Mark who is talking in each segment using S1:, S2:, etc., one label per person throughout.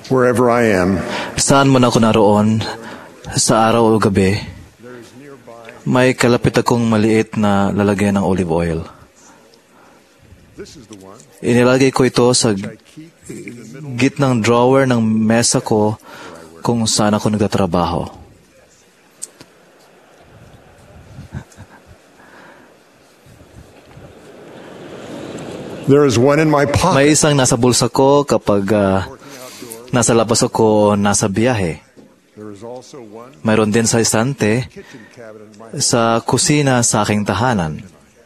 S1: Wherever I am,
S2: Saan man ako naroon, sa araw o gabi, may kalapit akong maliit na lalagyan ng olive oil. Inilagay ko ito sa gitnang drawer ng mesa ko kung saan ako nagtatrabaho.
S1: there is one in my pocket.
S2: May isang nasa bulsa ko kapag nasa labas ako, nasa biyahe.
S1: There is also one
S2: Mayroon din sa istante
S1: kitchen cabinet in my
S2: sa kusina sa aking tahanan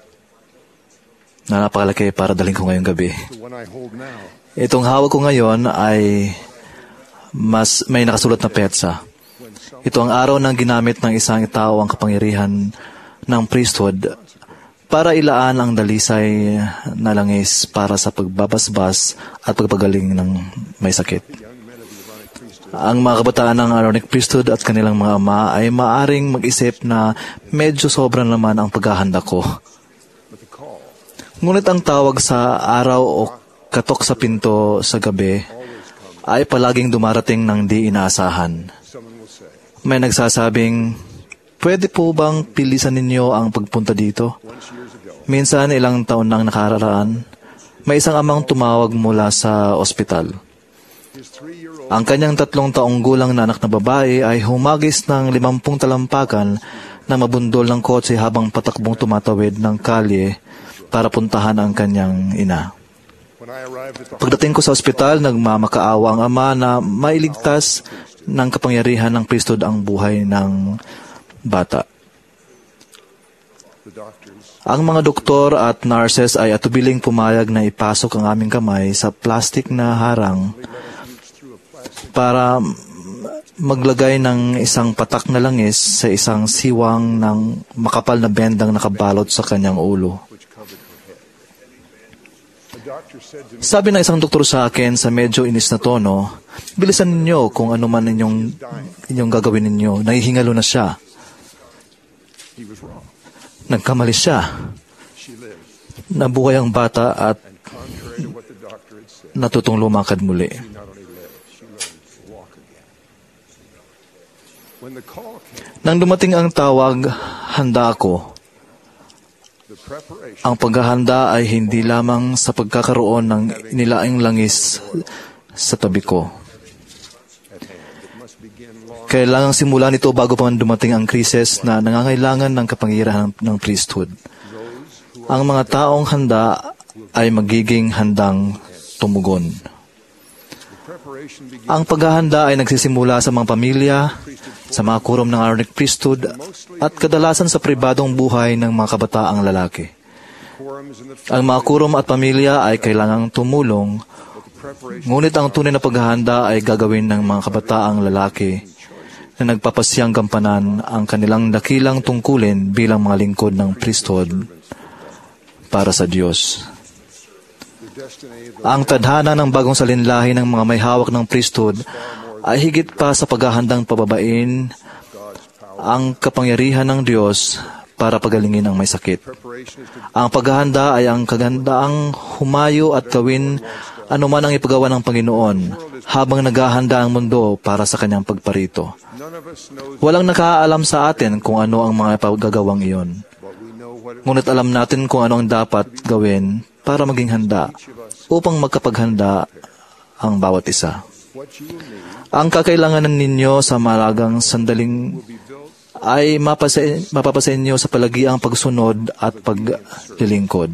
S2: na napakalaki para dalhin ko ngayong gabi.
S1: the one I hold now.
S2: Itong hawak ko ngayon ay may nakasulat na petsa. Ito ang araw ng ginamit ng isang tao ang kapangyarihan ng priesthood para ilaan ang dalisay na langis para sa pagbabasbas at pagpagaling ng may sakit. Ang mga kabataan ng Aaronic priesthood at kanilang mga ama ay maaring mag-isip na medyo sobrang naman ang paghahanda ko. Ngunit ang tawag sa araw o katok sa pinto sa gabi ay palaging dumarating ng di inaasahan. May nagsasabing, pwede po bang pilisan ninyo ang pagpunta dito? Minsan, ilang taon nang nakararaan, may isang amang tumawag mula sa ospital. Ang kanyang 3 taong gulang na anak na babae ay humagis ng 50 talampakan na mabundol ng kotse habang patakbong tumatawid ng kalye para puntahan ang kanyang ina. Pagdating ko sa ospital, nagmamakaawa ang ama na mailigtas ng kapangyarihan ng priesthood ang buhay ng bata. Ang mga doktor at nurses ay atubiling pumayag na ipasok ang aming kamay sa plastik na harang para maglagay ng isang patak na langis sa isang siwang ng makapal na bendang nakabalot sa kanyang ulo. Sabi ng isang doktor sa akin sa medyo inis na tono, bilisan ninyo kung ano man inyong gagawin ninyo. Nahihingalo na siya. Nagkamali siya. Nabuhay ang bata at natutong lumakad muli. Nang dumating ang tawag, handa ako. Ang paghahanda ay hindi lamang sa pagkakaroon ng inilaing langis sa tabi ko. Kailangang simulan ito bago pa man dumating ang krisis na nangangailangan ng kapangyarihan ng priesthood. Ang mga taong handa ay magiging handang tumugon. Ang paghahanda ay nagsisimula sa mga pamilya, sa mga kurom ng Aaronic priesthood, at kadalasan sa pribadong buhay ng mga kabataang lalaki. Ang mga kurom at pamilya ay kailangang tumulong, ngunit ang tunay na paghahanda ay gagawin ng mga kabataang lalaki na nagpapasiyang gampanan ang kanilang dakilang tungkulin bilang mga lingkod ng priesthood para sa Diyos. Ang tadhana ng bagong salinlahi ng mga may hawak ng priesthood ay higit pa sa paghahandang pababain ang kapangyarihan ng Diyos para pagalingin ang may sakit. Ang paghahanda ay ang kagandaang humayo at gawin anuman ang ipagawa ng Panginoon habang naghahanda ang mundo para sa kanyang pagparito. Walang nakaalam sa atin kung ano ang mga paggagawang iyon. Ngunit alam natin kung ano ang dapat gawin para maging handa upang magkapaghanda ang bawat isa. Ang kakailanganan ninyo sa malagang sandaling ay mapapasa inyo sa palagiang pagsunod at paglilingkod.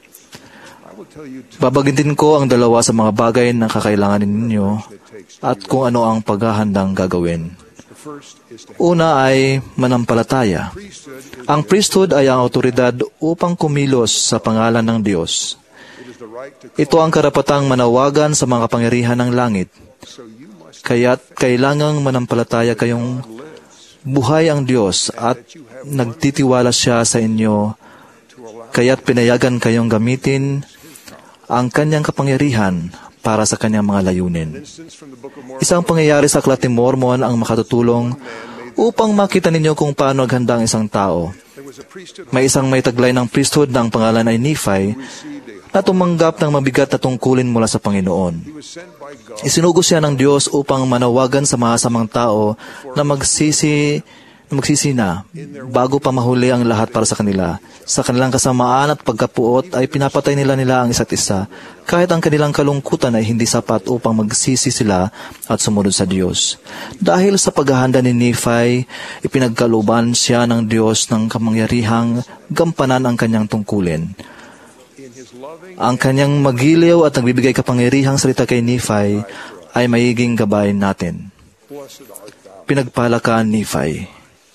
S2: Babagitin ko ang 2 sa mga bagay na kakailanganin ninyo at kung ano ang paghahandang gagawin. Una ay manampalataya. Ang priesthood ay ang autoridad upang kumilos sa pangalan ng Diyos. Ito ang karapatang manawagan sa mga kapangyarihan ng langit. Kaya't kailangang manampalataya kayong buhay ang Diyos at nagtitiwala siya sa inyo, kaya't pinayagan kayong gamitin ang kanyang kapangyarihan para sa kanyang mga layunin. Isang pangyayari sa Aklat ni Mormon ang makatutulong upang makita ninyo kung paano naghanda ang isang tao. May isang may taglay ng priesthood na ang pangalan ay Nephi na tumanggap ng mabigat na tungkulin mula sa Panginoon.
S1: He was sent by God
S2: Isinugo siya ng Diyos upang manawagan sa masamang tao na magsisi na bago pa mahuli ang lahat para sa kanila. Sa kanilang kasamaan at pagkapuot ay pinapatay nila ang isa't isa, kahit ang kanilang kalungkutan ay hindi sapat upang magsisi sila at sumunod sa Diyos. Dahil sa paghahanda ni Nephi, ipinagkalooban siya ng Diyos ng kamangyarihang gampanan ang kanyang tungkulin.
S1: in his loving
S2: Ang kanyang magiliw at nagbibigay kapangyarihang salita kay Nephi ay magiging gabay natin.
S1: blessed art thou.
S2: Pinagpala ka, Nephi.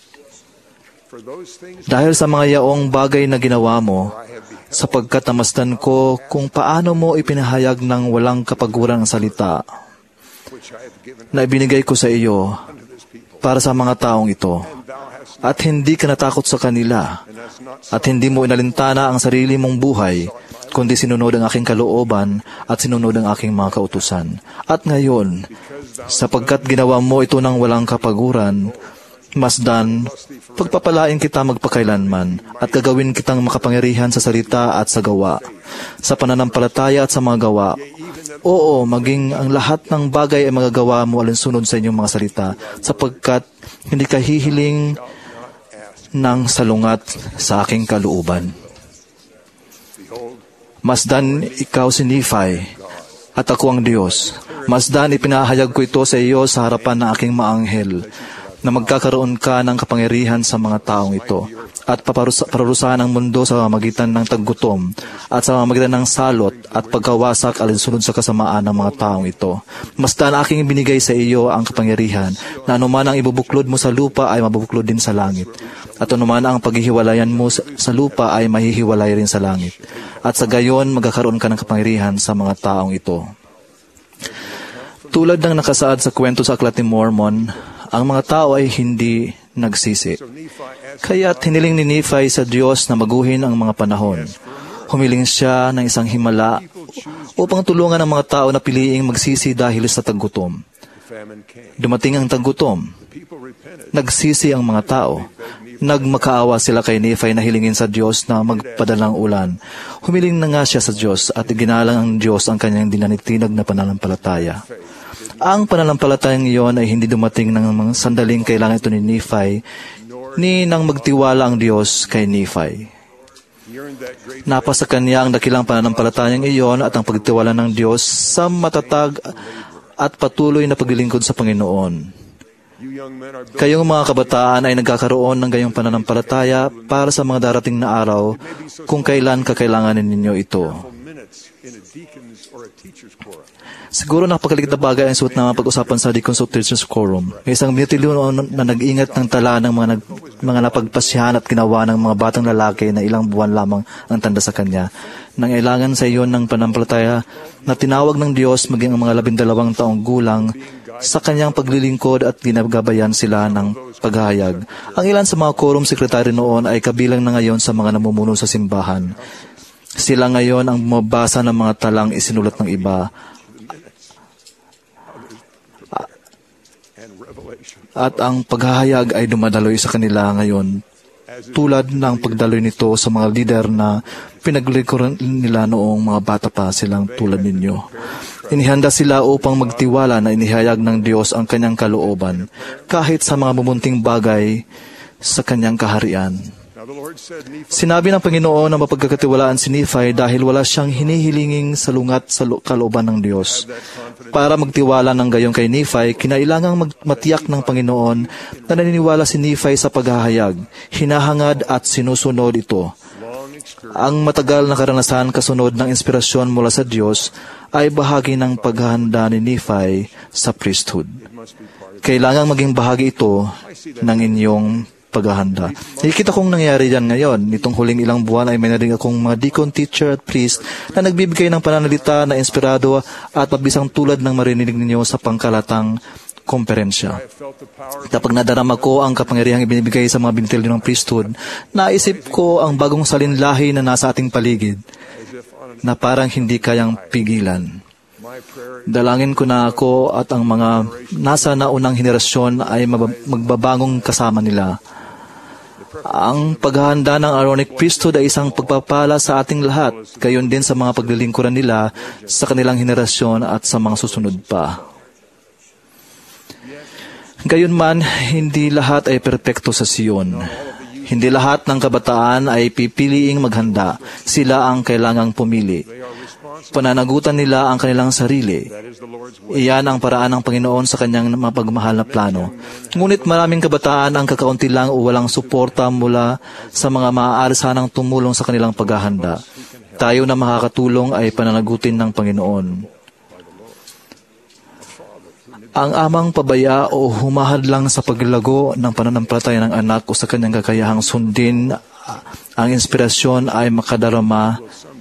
S1: For those things
S2: Dahil sa mga yaong bagay na ginawa mo,
S1: I have beheld,
S2: sapagkat namasdan ko kung paano mo ipinahayag ng walang kapaguran ang salita
S1: which I have given
S2: na ibinigay ko sa iyo
S1: unto this people,
S2: para sa mga taong ito.
S1: and thou hast
S2: At hindi ka natakot sa kanila,
S1: and hast not
S2: at hindi mo inalintana ang sarili mong buhay, kundi sinunod ang aking kalooban at sinunod ang aking mga kautusan. At ngayon, sapagkat ginawa mo ito ng walang kapaguran, masdan, pagpapalain kita magpakailanman at gagawin kitang makapangyarihan sa salita at sa gawa, sa pananampalataya at sa mga gawa. Oo, maging ang lahat ng bagay ay magagawa mo alinsunod sa inyong mga salita, sapagkat hindi ka hihiling ng salungat sa aking kalooban.
S1: behold,
S2: Masdan, ikaw si Nephi, at ako ang Diyos. Masdan, ipinahayag ko ito sa iyo sa harapan ng aking maanghel, na magkakaroon ka ng kapangyarihan sa mga taong ito, at paparusahan ang mundo sa magitan ng taggutom, at sa magitan ng salot, at pagkawasak alinsunod sa kasamaan ng mga taong ito. Masdan, aking binigay sa iyo ang kapangyarihan, na anuman ang ibubuklod mo sa lupa ay mabubuklod din sa langit, at anuman ang paghihiwalayan mo sa lupa ay mahihiwalay rin sa langit. At sa gayon, magkakaroon ka ng kapangyarihan sa mga taong ito. Tulad ng nakasaad sa kwento sa Aklat ni Mormon, ang mga tao ay hindi nagsisi.
S1: so Nephi asked
S2: Kaya't hiniling ni Nephi sa Diyos na baguhin ang mga panahon. Humiling siya ng isang himala upang tulungan ang mga tao na piliing magsisi dahil sa taggutom.
S1: the famine came.
S2: Dumating ang taggutom.
S1: People repented.
S2: Nagsisi ang mga tao. Nagmakaawa sila kay Nephi na hilingin sa Diyos na magpadalang ulan. Humiling na nga siya sa Diyos at iginalang ang Diyos ang kanyang dinanitinag na pananampalataya. Ang pananampalatayang iyon ay hindi dumating ng mga sandaling kailangan ito ni Nephi, ni nang magtiwala ang Diyos kay Nephi.
S1: He earned that great
S2: Napasa kanya ang dakilang pananampalatayang iyon at ang pagtiwala ng Diyos sa matatag at patuloy na paglilingkod sa Panginoon.
S1: you young men are built
S2: Kayong mga kabataan ay nagkakaroon ng gayong pananampalataya para sa mga darating na araw kung kailan kakailanganin ninyo ito.
S1: for minutes in a deacon's or a teacher's quorum.
S2: Siguro napakaligit na bagay ang suot na pag-usapan sa Deacons of Teachers Quorum. May isang minutilo na nag-ingat ng tala ng mga napagpasyahan at ginawa ng mga batang lalaki na ilang buwan lamang ang tanda sa kanya. Nangailangan sa iyon ng panampalataya na tinawag ng Diyos maging ang mga 12 taong gulang sa kanyang paglilingkod at ginagabayan sila ng paghahayag. Ang ilan sa mga quorum secretary noon ay kabilang na ngayon sa mga namumuno sa simbahan. Sila ngayon ang bumabasa ng mga talang isinulat ng iba
S1: And revelation.
S2: at ang paghahayag ay dumadaloy sa kanila ngayon tulad ng pagdaloy nito sa mga lider na pinaglikuran nila noong mga bata pa silang tulad ninyo. Inihanda sila upang magtiwala na inihayag ng Diyos ang kanyang kalooban kahit sa mga bumunting bagay sa kanyang kaharian.
S1: Now the Lord said, Nephi,
S2: Sinabi ng Panginoon na mapagkakatiwalaan si Nephi dahil wala siyang hinihilinging salungat sa kalooban ng Diyos. Para magtiwala ng gayon kay Nephi, kinailangang matiyak ng Panginoon na naniniwala si Nephi sa paghahayag, hinahangad at sinusunod ito.
S1: long experience
S2: Ang matagal na karanasan kasunod ng inspirasyon mula sa Diyos ay bahagi ng paghahanda ni Nephi sa priesthood.
S1: must be part of
S2: Kailangang maging bahagi ito ng inyong paghahanda. Nakikita kong nangyayari yan ngayon. Nitong huling ilang buwan ay may narinig akong mga deacon, teacher at priest na nagbibigay ng pananalita na inspirado at mabisang tulad ng marinig ninyo sa pangkalatang komperensya.
S1: I felt the power
S2: Kapag nadarama ko ang kapangyarihang ibinibigay sa mga binitil ng priesthood, naisip ko ang bagong salinlahi na nasa ating paligid
S1: as if on
S2: na parang hindi kayang pigilan.
S1: my prayer
S2: Dalangin ko na ako at ang mga nasa naunang henerasyon ay magbabangong kasama nila. Ang paghahanda ng Aaronic priesthood ay isang pagpapala sa ating lahat, gayon din sa mga paglilingkuran nila sa kanilang henerasyon at sa mga susunod pa. Gayunman, hindi lahat ay perpekto sa Siyon. Hindi lahat ng kabataan ay pipiliing maghanda. Sila ang kailangang pumili. Pananagutan nila ang kanilang sarili. Iyan ang paraan ng Panginoon sa kanyang mapagmahal na plano. Ngunit maraming kabataan ang kakaunti lang o walang suporta mula sa mga maaari sanang tumulong sa kanilang paghahanda. Tayo na makakatulong ay pananagutin ng Panginoon. Ang amang pabaya o humahadlang sa paglago ng pananampalataya ng anak o sa kanyang kakayahang sundin ang inspirasyon ay makadarama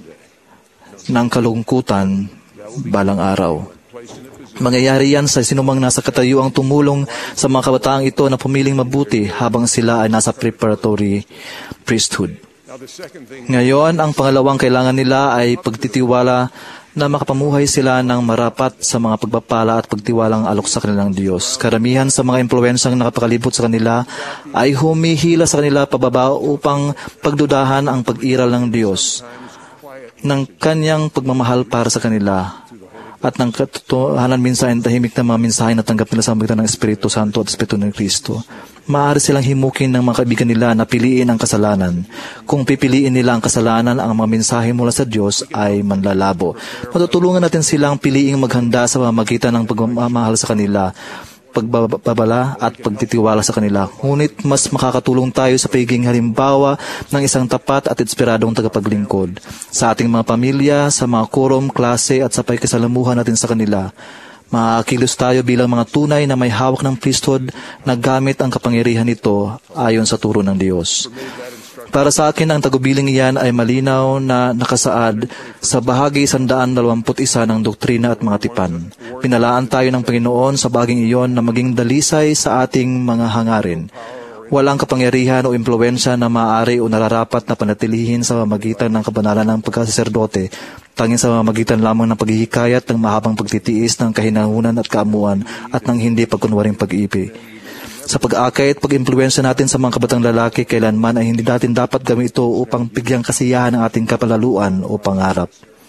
S2: ng kalungkutan balang araw. Mangyayari yan sa sinumang nasa katayuang tumulong sa mga kabataang ito na pumiling mabuti habang sila ay nasa preparatory priesthood. Ngayon, ang pangalawang kailangan nila ay pagtitiwala na makapamuhay sila ng marapat sa mga pagpapala at pagtiwalang alok sa kanilang Diyos. Karamihan sa mga impluwensyang nakapakalibot sa kanila ay humihila sa kanila pababa upang pagdudahan ang pag-iral ng Diyos, ng kanyang pagmamahal para sa kanila, at ng katotohanan minsan tahimik na mga mensahe na tanggap nila sa magitan ng Espiritu Santo at Espiritu ng Kristo. Maaari silang himukin ng mga kaibigan nila na piliin ang kasalanan. Kung pipiliin nila ang kasalanan, ang mga mensahe mula sa Diyos ay manlalabo. Matutulungan natin silang piliing maghanda sa pamamagitan ng pagmamahal sa kanila, pagbabala at pagtitiwala sa kanila. Ngunit mas makakatulong tayo sa pagiging halimbawa ng isang tapat at inspiradong tagapaglingkod sa ating mga pamilya, sa mga korom, klase at sa pakikisalamuhan natin sa kanila. Makakilos tayo bilang mga tunay na may hawak ng priesthood na gamit ang kapangyarihan nito ayon sa turo ng Diyos. Para sa akin, ang tagubiling iyan ay malinaw na nakasaad sa bahagi 121 ng doktrina at mga tipan. Pinalaan tayo ng Panginoon sa baging iyon na maging dalisay sa ating mga hangarin. Walang kapangyarihan o impluwensya na maaari o nararapat na panatilihin sa pamamagitan ng kabanalan ng pagkasaserdote, tanging sa pamamagitan lamang ng paghihikayat ng mahabang pagtitiis ng kahinahunan at kaamuan at ng hindi pagkunwaring pag-ibig. Sa pag-akay at pag-impluwensya natin sa mga kabatang lalaki, kailanman ay hindi natin dapat gawin ito upang bigyang kasiyahan ng ating kapalaluan o pangarap.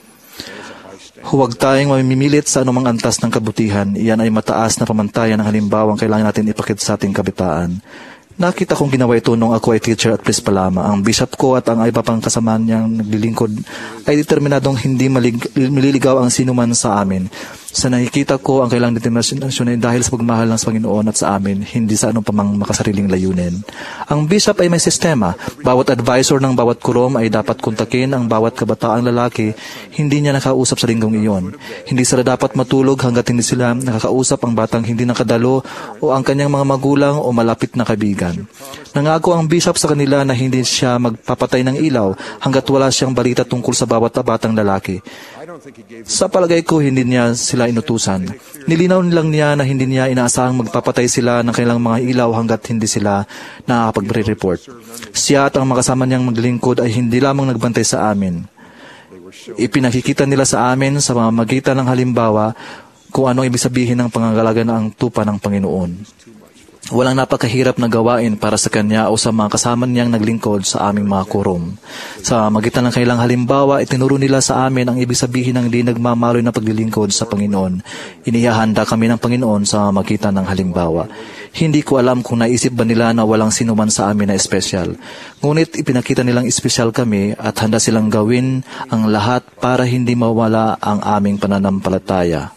S2: Huwag tayong mamimilit sa anumang antas ng kabutihan. Iyan ay mataas na pamantayan ng halimbawang kailangan natin ipakita sa ating kabataan. Nakita kong ginawa ito nung ako ay teacher at priest pa lamang. Ang bishop ko at ang iba pang kasama niyang naglilingkod ay determinadong hindi maliligaw ang sinuman sa amin. Sa nakikita ko, ang kailangang determinasyon ay dahil sa pagmahal ng Panginoon at sa amin, hindi sa anong pamang makasariling layunin. Ang bishop ay may sistema. Bawat advisor ng bawat kurom ay dapat kontakin ang bawat kabataang lalaki. Hindi niya nakausap sa linggong iyon. Hindi sila dapat matulog hanggat hindi sila nakakausap ang batang hindi nakadalo o ang kanyang mga magulang o malapit na kaibigan. Nangako ang bishop sa kanila na hindi siya magpapatay ng ilaw hanggat wala siyang balita tungkol sa bawat batang lalaki. Sa palagay ko, hindi niya sila inutusan. Nilinaw lang niya na hindi niya inaasahang magpapatay sila ng kanilang mga ilaw hanggat hindi sila nakakapag-report. Siya at ang makasama niyang maglingkod ay hindi lamang nagbantay sa amin. Ipinakikita nila sa amin sa pamamagitan ng halimbawa kung anong ibig sabihin ng pangangalaga ng tupa ng Panginoon. Walang napakahirap na gawain para sa kanya o sa mga kasama niyang naglingkod sa aming mga kurom. Sa magitan ng kailang halimbawa, itinuro nila sa amin ang ibig sabihin ng di nagmamaloy na paglilingkod sa Panginoon. Inihahanda kami ng Panginoon sa magitan ng halimbawa. Hindi ko alam kung naisip ba nila na walang sinuman sa amin na espesyal. Ngunit ipinakita nilang espesyal kami at handa silang gawin ang lahat para hindi mawala ang aming pananampalataya.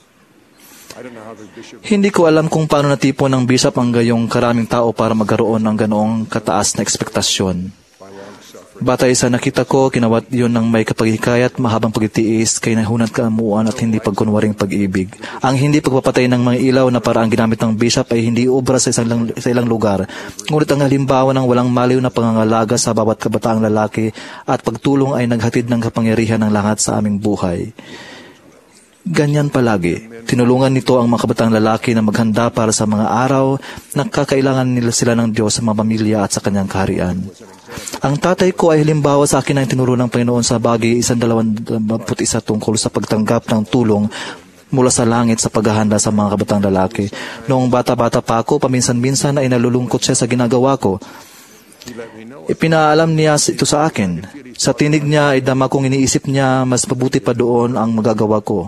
S2: Hindi ko alam kung paano natipon ng bishop ang gayong karaming tao para magkaroon ng ganoong kataas na ekspektasyon. Batay sa nakita ko, kinawat yun ng may kapaghikayat, mahabang pagtitiis, kainahunan kaamuan at hindi pagkunwaring pag-ibig. Ang hindi pagpapatay ng mga ilaw na paraang ginamit ng bishop ay hindi obra sa ilang lugar. Ngunit ang halimbawa ng walang maliw na pangangalaga sa bawat kabataang lalaki at pagtulong ay naghatid ng kapangyarihan ng lahat sa aming buhay. Ganyan palagi. Tinulungan nito ang mga kabatang lalaki na maghanda para sa mga araw na kakailangan nila sila ng Diyos sa mga pamilya at sa kanyang kaharian. Ang tatay ko ay halimbawa sa akin ang tinuro ng Panginoon sa bagay 121 tungkol sa pagtanggap ng tulong mula sa langit sa paghahanda sa mga kabatang lalaki. Noong bata-bata pa ako, paminsan-minsan ay nalulungkot siya sa ginagawa ko.
S1: He let me know
S2: Ipinaalam niya ito sa akin. Sa tinig niya ay dama kong iniisip niya, mas mabuti pa doon ang magagawa ko.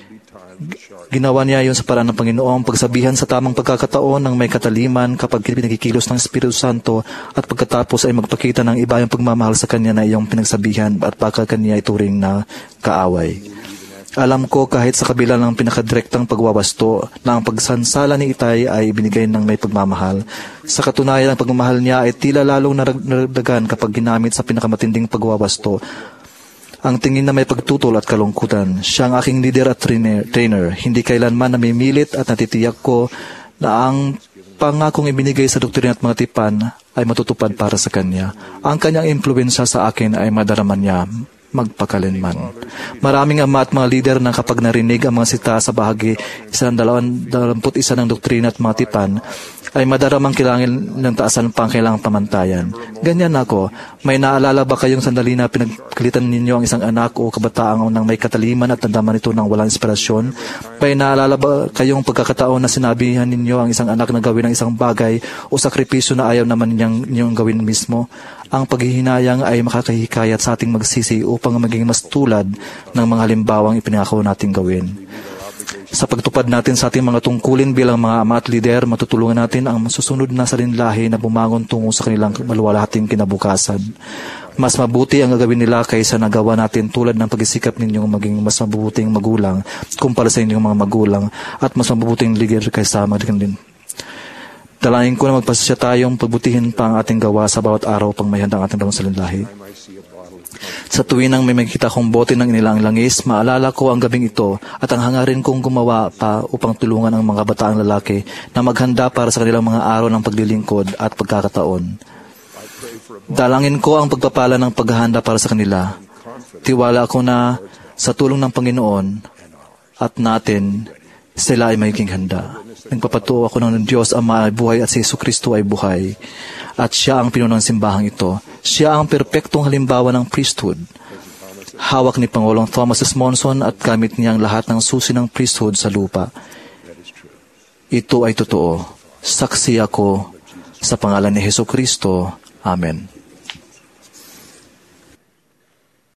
S2: Ginawa niya yon sa paraan ng Panginoong pagsabihan sa tamang pagkakataon ng may kataliman kapag pinakikilos ng Espiritu Santo at pagkatapos ay magpakita ng iba yung pagmamahal sa Kanya na iyong pinagsabihan at baka Kanya ituring na kaaway. Alam ko kahit sa kabila ng pinakadirektang pagwawasto na ang pagsansala ni Itay ay binigay ng may pagmamahal. Sa katunayan, ang pagmamahal niya ay tila lalong naragdagan kapag ginamit sa pinakamatinding pagwawasto. Ang tingin na may pagtutol at kalungkutan. Siya ang aking leader at trainer. Hindi kailanman namimilit at natitiyak ko na ang pangakong ibinigay sa doktrina at mga tipan ay matutupad para sa Kanya. Ang Kanyang impluwensya sa akin ay madarama niya magpakalinman. Maraming ama at mga lider na kapag narinig ang mga sita sa bahagi 121 ng doktrina at mga tipan, ay madaramang kailangan ng taasan pa ang kailangang pamantayan. Ganyan ako. May naalala ba kayong sandali na pinagkalitan ninyo ang isang anak o kabataan ng may kataliman at nandaman ito ng walang inspirasyon? May naalala ba kayong pagkakataon na sinabihan ninyo ang isang anak na gawin ang isang bagay o sakripisyo na ayaw naman ninyong gawin mismo? Ang paghihinayang ay makakahikayat sa ating magsisi upang maging mas tulad ng mga halimbawang ipinangako nating gawin. Sa pagtupad natin sa ating mga tungkulin bilang mga ama at lider, matutulungan natin ang masusunod na salinlahi na bumangon tungo sa kanilang maluwalhating kinabukasan. Mas mabuti ang gagawin nila kaysa nagawa natin tulad ng pagsisikap ninyong maging mas mabubuting magulang kumpara sa inyong mga magulang at mas mabubuting lider kaysa maging. Dalangin ko na magpasya tayong pagbutihin pa ang ating gawa sa bawat araw pang may handa ang ating dalawang salinlahi. Sa tuwin nang may makikita kong bote ng inilang langis, maalala ko ang gabing ito at ang hangarin kong gumawa pa upang tulungan ang mga bataang lalaki na maghanda para sa kanilang mga araw ng paglilingkod at pagkakataon. Dalangin ko ang pagpapala ng paghahanda para sa kanila. Tiwala ako na sa tulong ng Panginoon at natin, sila ay magiging handa. Nagpapatuo ako ng Diyos Ama ay buhay at si Jesucristo ay buhay. At siya ang pinunong simbahang ito. Siya ang perpektong halimbawa ng priesthood. Hawak ni Pangulong Thomas S. Monson at gamit niya ang lahat ng susi ng priesthood sa lupa. Ito ay totoo. Saksi ako sa pangalan ni Jesucristo. Amen.